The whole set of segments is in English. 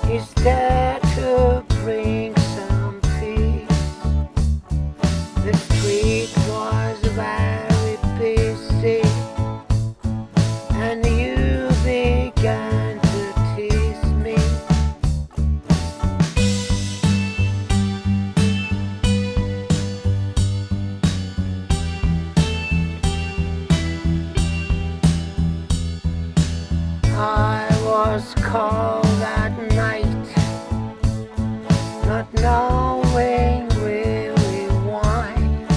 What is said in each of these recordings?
is there to bring some peace. The street was very busy, and you began to tease me. I was cold at night, not knowing really why.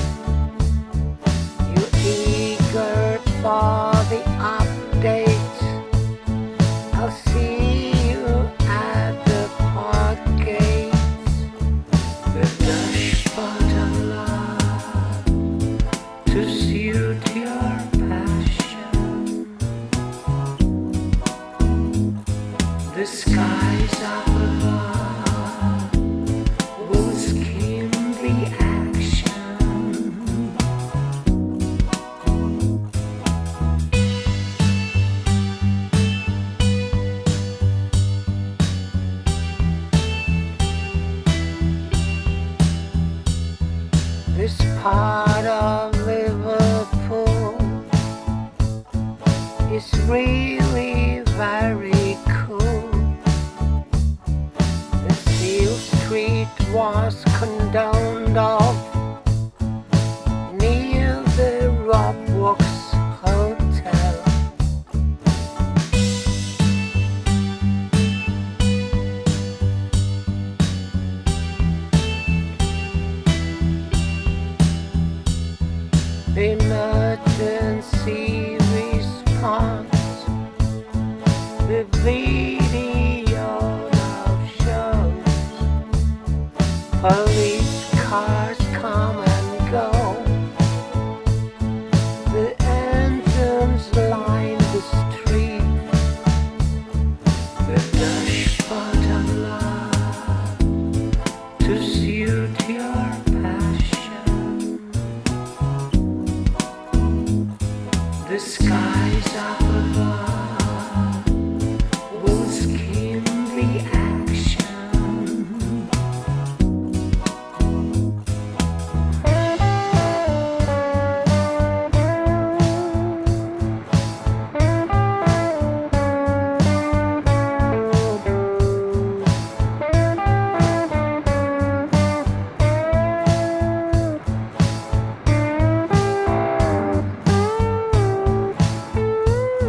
You eager for the update. I'll see you at the park gates. The dashboard of love to suit your passion. The skies up above will skim the action. This part of Liverpool is really very cool. The Seal Street was condoned of near the Robworks Hotel. Emergency response. The video now shows police cars come and go. The engines line the street. The dashboard of love to suit your passion. The skies up above will skim the action.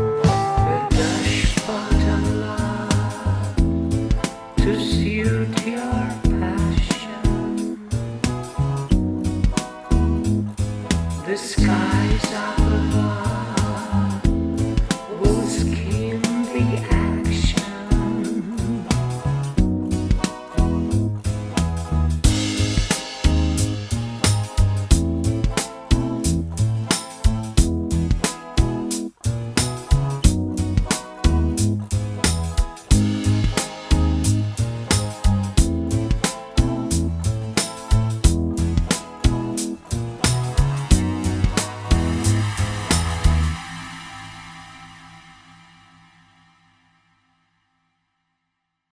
The dashboard of love to suit your